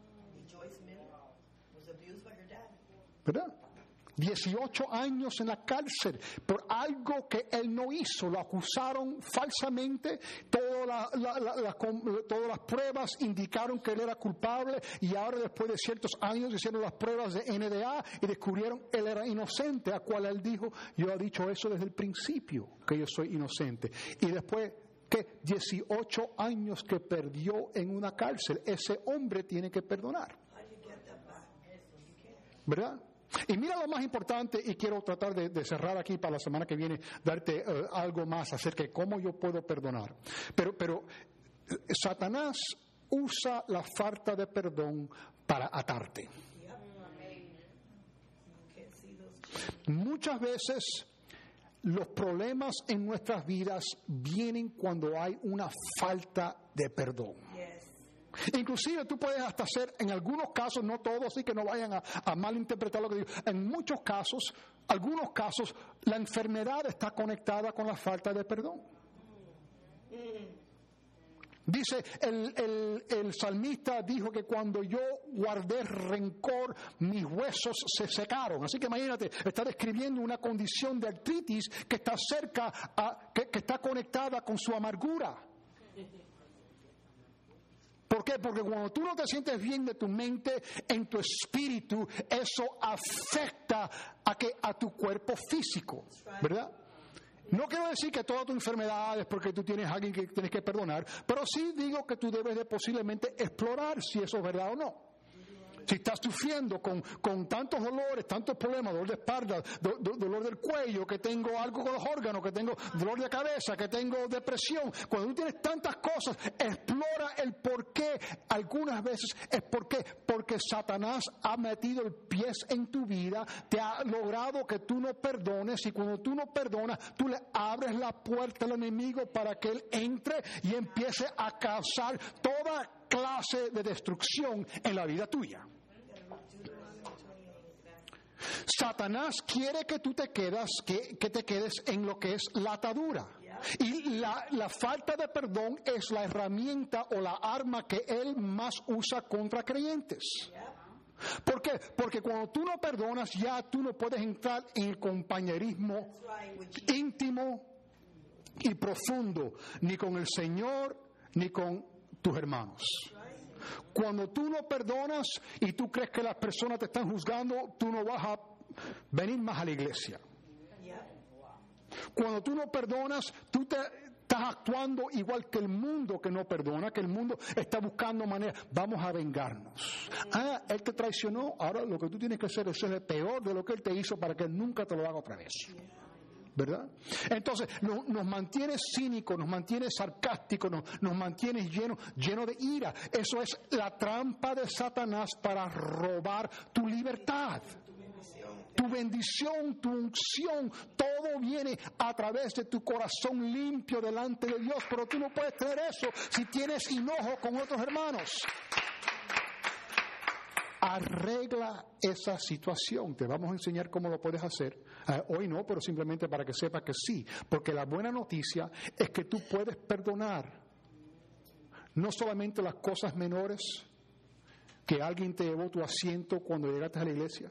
¿Verdad? dieciocho años en la cárcel por algo que él no hizo. Lo acusaron falsamente. Toda la, la, la, la, todas las pruebas indicaron que él era culpable y ahora después de ciertos años hicieron las pruebas de N D A y descubrieron que él era inocente, a cual él dijo, yo he dicho eso desde el principio, que yo soy inocente. Y después, ¿qué? dieciocho años que perdió en una cárcel. Ese hombre tiene que perdonar. ¿Verdad? Y mira lo más importante, y quiero tratar de, de cerrar aquí para la semana que viene, darte uh, algo más acerca de cómo yo puedo perdonar. Pero, pero Satanás usa la falta de perdón para atarte. Muchas veces los problemas en nuestras vidas vienen cuando hay una falta de perdón. Inclusive tú puedes hasta hacer, en algunos casos, no todos, así que no vayan a, a malinterpretar lo que digo, en muchos casos, algunos casos, la enfermedad está conectada con la falta de perdón. Dice, el, el, el salmista dijo que cuando yo guardé rencor, mis huesos se secaron. Así que imagínate, está describiendo una condición de artritis que está cerca, a, que, que está conectada con su amargura. ¿Por qué? Porque cuando tú no te sientes bien de tu mente, en tu espíritu, eso afecta a, que, a tu cuerpo físico, ¿verdad? No quiero decir que toda tu enfermedad es porque tú tienes a alguien que tienes que perdonar, pero sí digo que tú debes de posiblemente explorar si eso es verdad o no. Si estás sufriendo con, con tantos dolores, tantos problemas, dolor de espalda, do, do, dolor del cuello, que tengo algo con los órganos, que tengo dolor de cabeza, que tengo depresión, cuando tú tienes tantas cosas, explora el por qué. Algunas veces es por qué, porque Satanás ha metido el pie en tu vida, te ha logrado que tú no perdones, y cuando tú no perdonas, tú le abres la puerta al enemigo para que él entre y empiece a causar toda clase de destrucción en la vida tuya. Satanás quiere que tú te quedas, que, que te quedes en lo que es la atadura. Y la, la falta de perdón es la herramienta o la arma que él más usa contra creyentes. ¿Por qué? Porque cuando tú no perdonas, ya tú no puedes entrar en el compañerismo íntimo y profundo, ni con el Señor, ni con tus hermanos. Cuando tú no perdonas y tú crees que las personas te están juzgando, tú no vas a venir más a la iglesia. Cuando tú no perdonas, tú te, estás actuando igual que el mundo que no perdona, que el mundo está buscando maneras. Vamos a vengarnos. Ah, él te traicionó, ahora lo que tú tienes que hacer es ser peor de lo que él te hizo para que él nunca te lo haga otra vez. ¿Verdad? Entonces no, nos mantiene cínicos, nos mantiene sarcásticos, nos, nos mantiene llenos lleno de ira. Eso es la trampa de Satanás para robar tu libertad, tu bendición, tu unción. Todo viene a través de tu corazón limpio delante de Dios, pero tú no puedes tener eso si tienes enojo con otros hermanos. Arregla esa situación. Te vamos a enseñar cómo lo puedes hacer. Uh, hoy no, pero simplemente para que sepas que sí. Porque la buena noticia es que tú puedes perdonar no solamente las cosas menores, que alguien te llevó tu asiento cuando llegaste a la iglesia?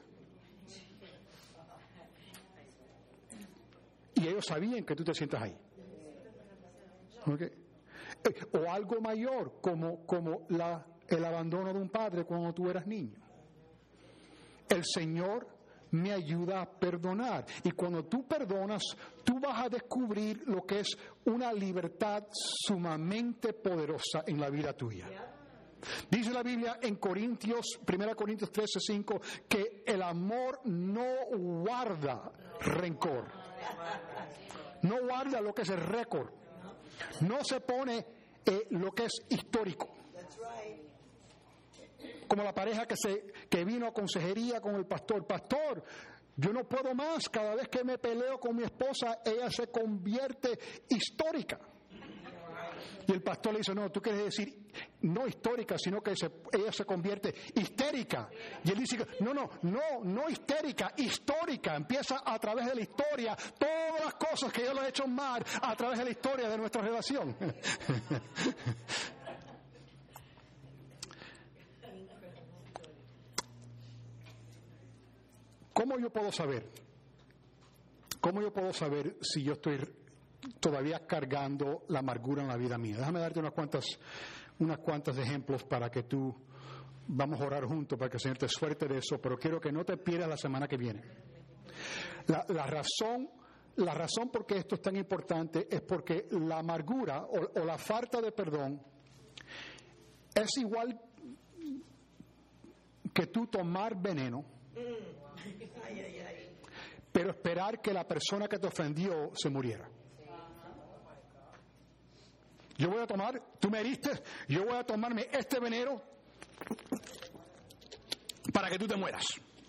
Y ellos sabían que tú te sientas ahí. ¿Okay? O algo mayor, como, como la, el abandono de un padre cuando tú eras niño. El Señor me ayuda a perdonar. Y cuando tú perdonas, tú vas a descubrir lo que es una libertad sumamente poderosa en la vida tuya. Dice la Biblia en Corintios, primera Corintios trece, cinco, que el amor no guarda rencor. No guarda lo que es el récord. No se pone eh, lo que es histórico. Como la pareja que se que vino a consejería con el pastor. Pastor, yo no puedo más. Cada vez que me peleo con mi esposa, ella se convierte histórica. Y el pastor le dice, no, tú quieres decir no histórica, sino que se, ella se convierte histérica. Y él dice, no, no, no, no histérica, histórica. Empieza a través de la historia, todas las cosas que yo le he hecho mal a través de la historia de nuestra relación. ¿Cómo yo puedo saber? ¿Cómo yo puedo saber si yo estoy todavía cargando la amargura en la vida mía? Déjame darte unas cuantas, unas cuantas ejemplos para que tú, vamos a orar juntos para que el Señor te suelte de eso, pero quiero que no te pierdas la semana que viene. La, la razón, la razón por qué esto es tan importante es porque la amargura o, o la falta de perdón es igual que tú tomar veneno, pero esperar que la persona que te ofendió se muriera. Yo voy a tomar, tú me heriste, yo voy a tomarme este veneno para que tú te mueras.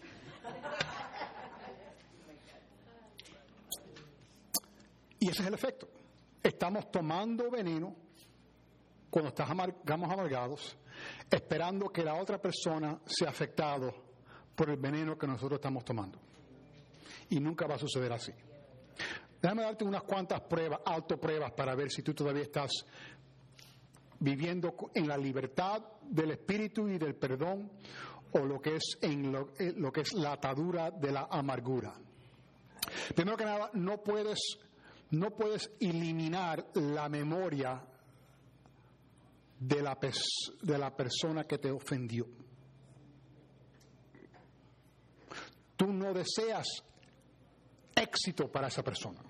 Y ese es el efecto. Estamos tomando veneno cuando estamos amargados, esperando que la otra persona sea afectado por el veneno que nosotros estamos tomando. Y nunca va a suceder así. Déjame darte unas cuantas pruebas, autopruebas, para ver si tú todavía estás viviendo en la libertad del espíritu y del perdón, o lo que es en lo, en lo que es la atadura de la amargura. Primero que nada, no puedes, no puedes eliminar la memoria de la, de la persona que te ofendió. Tú no deseas éxito para esa persona.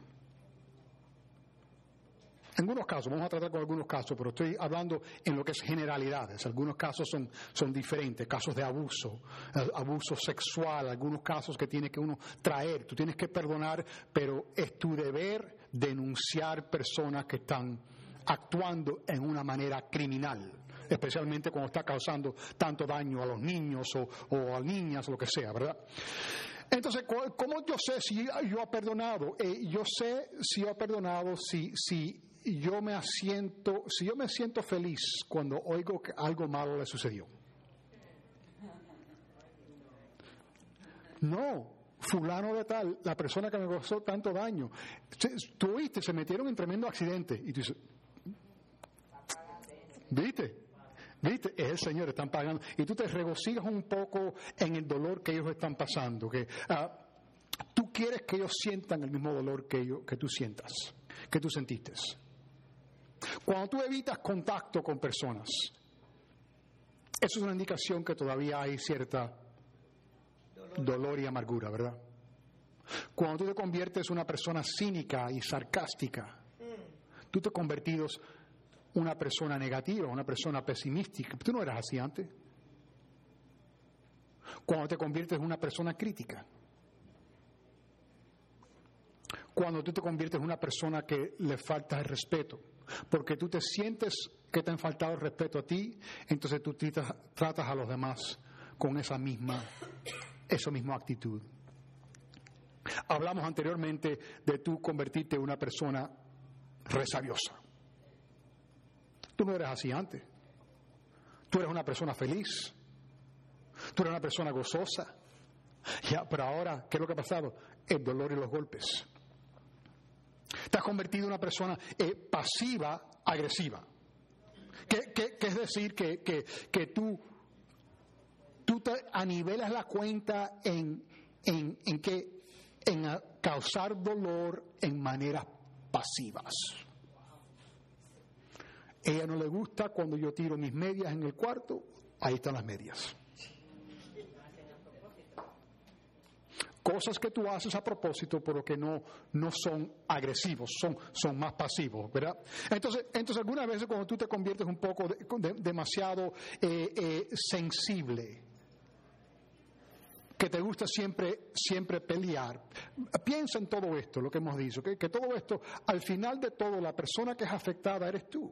En algunos casos, vamos a tratar con algunos casos, pero estoy hablando en lo que es generalidades. Algunos casos son, son diferentes, casos de abuso, abuso sexual, algunos casos que tiene que uno traer. Tú tienes que perdonar, pero es tu deber denunciar personas que están actuando en una manera criminal, especialmente cuando está causando tanto daño a los niños o, o a niñas o lo que sea, ¿verdad? Entonces, ¿cómo yo sé si yo he perdonado? Eh, yo sé si yo he perdonado si, si yo me asiento, si yo me siento feliz cuando oigo que algo malo le sucedió. No, fulano de tal, la persona que me causó tanto daño, tú viste, se metieron en tremendo accidente y tú dices, ¿viste? ¿Viste? Es el Señor, están pagando. Y tú te regocijas un poco en el dolor que ellos están pasando. Que uh, tú quieres que ellos sientan el mismo dolor que, ellos, que tú sientas, que tú sentiste. Cuando tú evitas contacto con personas, eso es una indicación que todavía hay cierta dolor, dolor y amargura, ¿verdad? Cuando tú te conviertes en una persona cínica y sarcástica, mm. tú te convertidos una persona negativa, una persona pesimística. Tú no eras así antes. Cuando te conviertes en una persona crítica. Cuando tú te conviertes en una persona que le falta el respeto. Porque tú te sientes que te han faltado el respeto a ti, entonces tú tratas a los demás con esa misma, esa misma actitud. Hablamos anteriormente de tú convertirte en una persona resabiosa. Tú no eres así antes. Tú eres una persona feliz. Tú eres una persona gozosa. Ya, pero ahora, ¿qué es lo que ha pasado? El dolor y los golpes. Te has convertido en una persona eh, pasiva, agresiva. Que, que, que es decir, que, que, que tú tú te anivelas la cuenta en, en, en, que, en causar dolor en maneras pasivas. Ella no le gusta cuando yo tiro mis medias en el cuarto, ahí están las medias. Cosas que tú haces a propósito, pero que no, no son agresivos, son, son más pasivos, ¿verdad? Entonces, entonces algunas veces cuando tú te conviertes un poco de, de, demasiado eh, eh, sensible, que te gusta siempre, siempre pelear, piensa en todo esto, lo que hemos dicho, que, que todo esto, al final de todo, la persona que es afectada eres tú.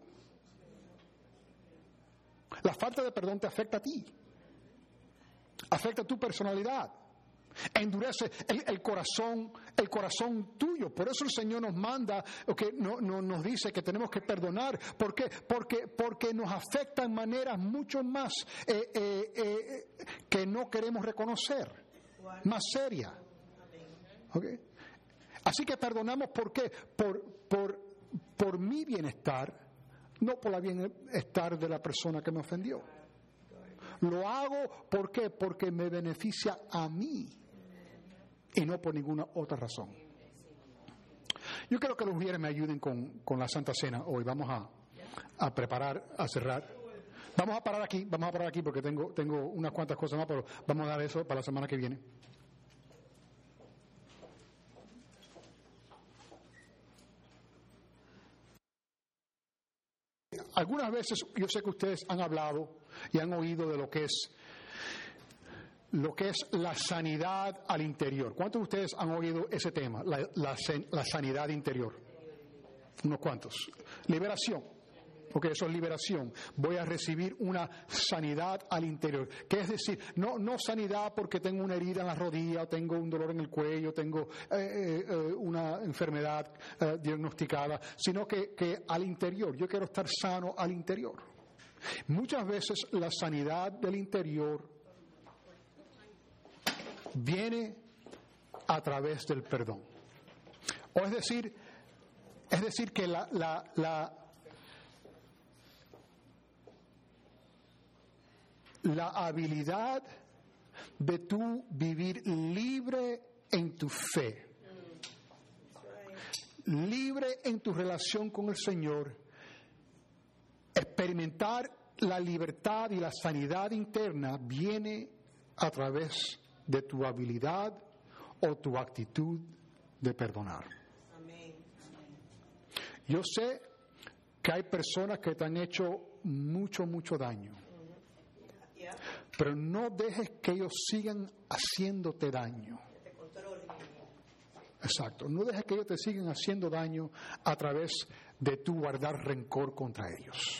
La falta de perdón te afecta a ti, afecta a tu personalidad. Endurece el, el corazón, el corazón tuyo. Por eso el Señor nos manda, okay, no, no, nos dice que tenemos que perdonar. ¿Por qué? Porque, porque nos afecta en maneras mucho más eh, eh, eh, que no queremos reconocer, más serias. Okay. Así que perdonamos, ¿por qué? Por, por, por mi bienestar, no por el bienestar de la persona que me ofendió. Lo hago, ¿por qué? Porque me beneficia a mí y no por ninguna otra razón. Yo quiero que los mujeres me ayuden con, con la Santa Cena hoy. Vamos a, a preparar, a cerrar. Vamos a parar aquí, vamos a parar aquí porque tengo, tengo unas cuantas cosas más, pero vamos a dar eso para la semana que viene. Algunas veces yo sé que ustedes han hablado y han oído de lo que es lo que es la sanidad al interior. ¿Cuántos de ustedes han oído ese tema, la, la, la sanidad interior? Unos cuantos. Liberación. Porque eso es liberación. Voy a recibir una sanidad al interior. ¿Qué es decir? No, no sanidad porque tengo una herida en la rodilla, tengo un dolor en el cuello, tengo eh, eh, una enfermedad eh, diagnosticada, sino que, que al interior. Yo quiero estar sano al interior. Muchas veces la sanidad del interior viene a través del perdón. O es decir, es decir que la, la, la la habilidad de tú vivir libre en tu fe, libre en tu relación con el Señor, experimentar la libertad y la sanidad interna viene a través de tu habilidad o tu actitud de perdonar. Yo sé que hay personas que te han hecho mucho, mucho daño. Pero no dejes que ellos sigan haciéndote daño. Exacto. No dejes que ellos te sigan haciendo daño a través de tu guardar rencor contra ellos.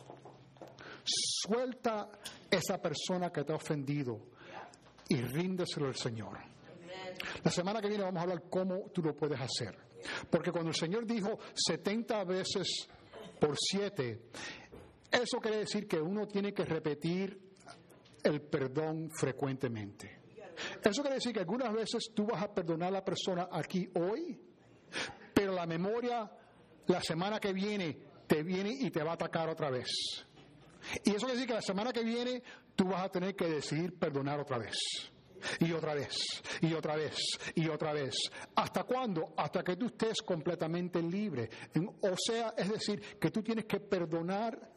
Suelta esa persona que te ha ofendido y ríndeselo al Señor. La semana que viene vamos a hablar cómo tú lo puedes hacer. Porque cuando el Señor dijo setenta veces por siete, eso quiere decir que uno tiene que repetir el perdón frecuentemente. Eso quiere decir que algunas veces tú vas a perdonar a la persona aquí hoy, pero la memoria la semana que viene te viene y te va a atacar otra vez. Y eso quiere decir que la semana que viene tú vas a tener que decidir perdonar otra vez. Y otra vez, y otra vez, y otra vez. ¿Hasta cuándo? Hasta que tú estés completamente libre. O sea, es decir, que tú tienes que perdonar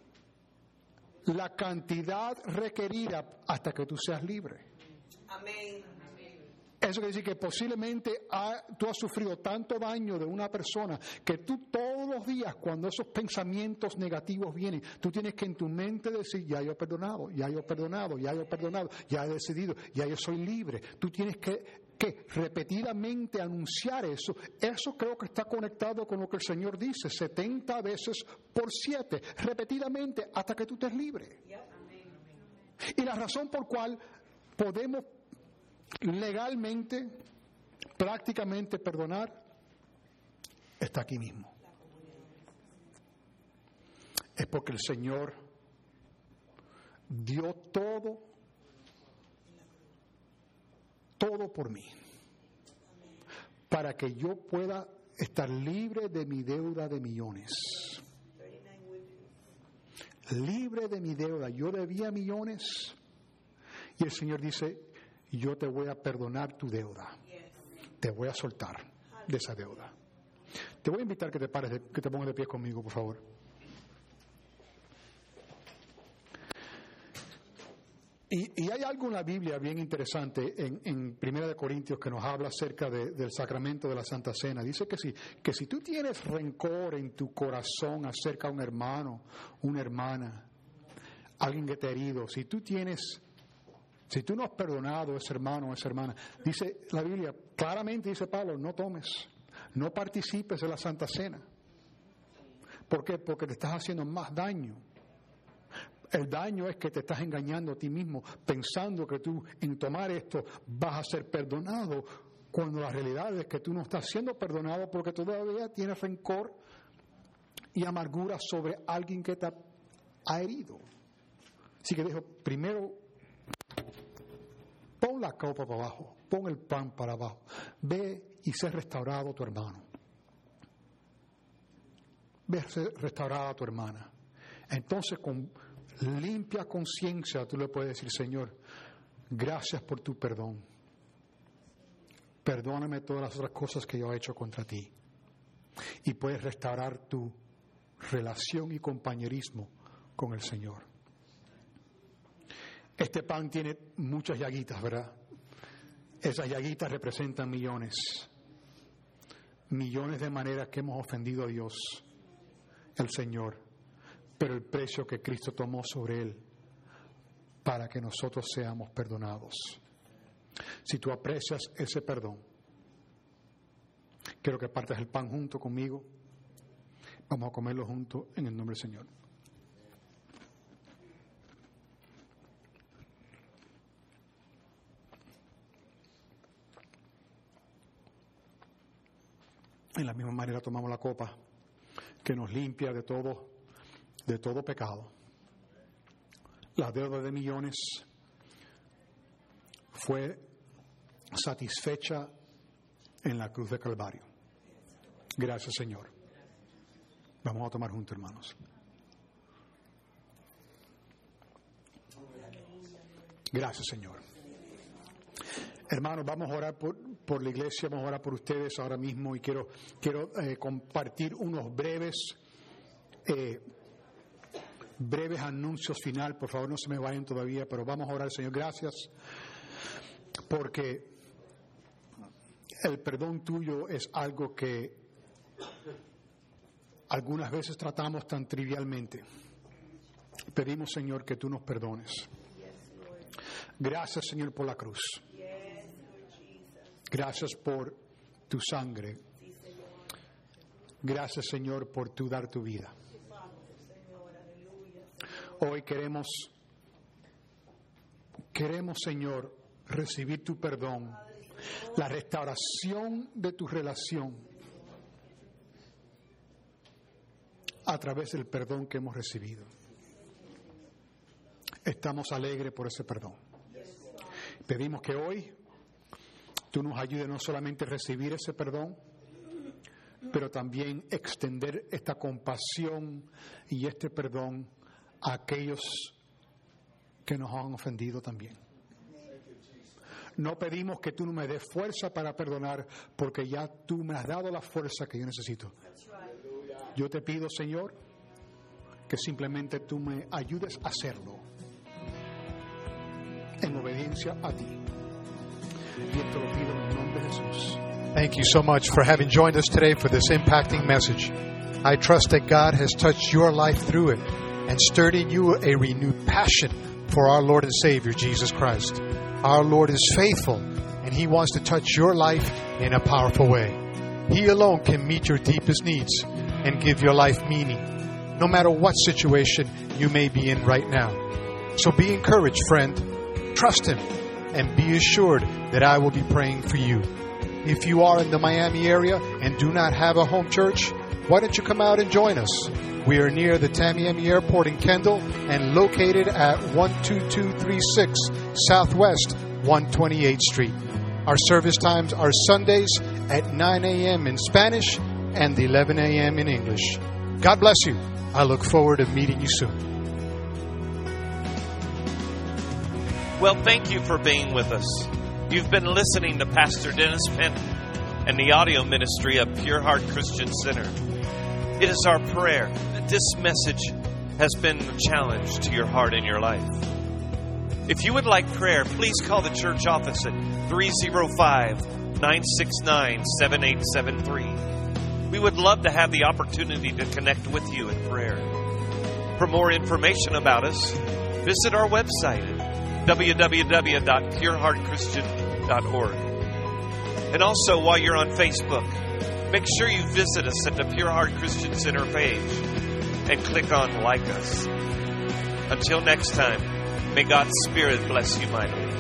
la cantidad requerida hasta que tú seas libre. Amén. Eso quiere decir que posiblemente ha, tú has sufrido tanto daño de una persona que tú todos los días, cuando esos pensamientos negativos vienen, tú tienes que en tu mente decir, ya yo he perdonado, ya yo he perdonado, ya yo he perdonado, ya he decidido, ya yo soy libre. Tú tienes que, que repetidamente anunciar eso. Eso creo que está conectado con lo que el Señor dice, setenta veces por siete, repetidamente hasta que tú estés libre. Y la razón por cual podemos legalmente, prácticamente perdonar, está aquí mismo. Es porque el Señor dio todo, todo por mí, para que yo pueda estar libre de mi deuda de millones. Libre de mi deuda. Yo debía millones Y el Señor dice, yo te voy a perdonar tu deuda. Te voy a soltar de esa deuda. Te voy a invitar que te pares, de, que te pongas de pie conmigo, por favor. Y, y hay algo en la Biblia bien interesante en, en Primera de Corintios que nos habla acerca de, del sacramento de la Santa Cena. Dice que si, que si tú tienes rencor en tu corazón acerca de un hermano, una hermana, alguien que te ha herido, si tú tienes, si tú no has perdonado a ese hermano o esa hermana, dice la Biblia, claramente dice Pablo, no tomes, no participes de la Santa Cena. ¿Por qué? Porque te estás haciendo más daño. El daño es que te estás engañando a ti mismo, pensando que tú en tomar esto vas a ser perdonado, cuando la realidad es que tú no estás siendo perdonado porque todavía tienes rencor y amargura sobre alguien que te ha herido. Así que dijo, primero, pon la copa para abajo, pon el pan para abajo, ve y sé restaurado tu hermano. Ve ser restaurada tu hermana. Entonces, con limpia conciencia, tú le puedes decir, Señor, gracias por tu perdón. Perdóname todas las otras cosas que yo he hecho contra ti. Y puedes restaurar tu relación y compañerismo con el Señor. Este pan tiene muchas llaguitas, ¿verdad? Esas llaguitas representan millones. Millones de maneras que hemos ofendido a Dios, el Señor. Pero el precio que Cristo tomó sobre él para que nosotros seamos perdonados. Si tú aprecias ese perdón, quiero que partas el pan junto conmigo. Vamos a comerlo juntos en el nombre del Señor. En la misma manera tomamos la copa que nos limpia de todo de todo pecado. La deuda de millones fue satisfecha en la cruz de Calvario. Gracias, Señor. Vamos a tomar juntos, hermanos. Gracias, Señor. Hermanos, vamos a orar por, por la iglesia, vamos a orar por ustedes ahora mismo y quiero, quiero eh, compartir unos breves eh, breves anuncios final. Por favor, no se me vayan todavía, pero vamos a orar, Señor. Gracias, porque el perdón tuyo es algo que algunas veces tratamos tan trivialmente. Pedimos, Señor, que tú nos perdones. Gracias, Señor, por la cruz. Gracias por tu sangre. Gracias, Señor, por tu dar tu vida. Hoy queremos, queremos, Señor, recibir tu perdón, la restauración de tu relación a través del perdón que hemos recibido. Estamos alegres por ese perdón. Pedimos que hoy tú nos ayudes no solamente a recibir ese perdón, pero también extender esta compasión y este perdón a aquellos que nos han ofendido también. No pedimos que tú no me des fuerza para perdonar, porque ya tú me has dado la fuerza que yo necesito. Yo te pido, Señor, que simplemente tú me ayudes a hacerlo en obediencia a ti. Y esto lo pido en el nombre de Jesús. Thank you so much for having joined us today for this impacting message. I trust that God has touched your life through it and stirred in you a renewed passion for our Lord and Savior, Jesus Christ. Our Lord is faithful, and He wants to touch your life in a powerful way. He alone can meet your deepest needs and give your life meaning, no matter what situation you may be in right now. So be encouraged, friend. Trust Him, and be assured that I will be praying for you. If you are in the Miami area and do not have a home church, why don't you come out and join us? We are near the Tamiami Airport in Kendall and located at one two two three six Southwest one hundred twenty-eighth Street. Our service times are Sundays at nine a.m. in Spanish and eleven a.m. in English. God bless you. I look forward to meeting you soon. Well, thank you for being with us. You've been listening to Pastor Dennis Penn and the audio ministry of Pure Heart Christian Center. It is our prayer that this message has been a challenge to your heart and your life. If you would like prayer, please call the church office at three oh five, nine six nine, seven eight seven three. We would love to have the opportunity to connect with you in prayer. For more information about us, visit our website at w w w dot pure heart christian dot org. And also, while you're on Facebook, make sure you visit us at the Pure Heart Christian Center page and click on Like Us. Until next time, may God's Spirit bless you mightily.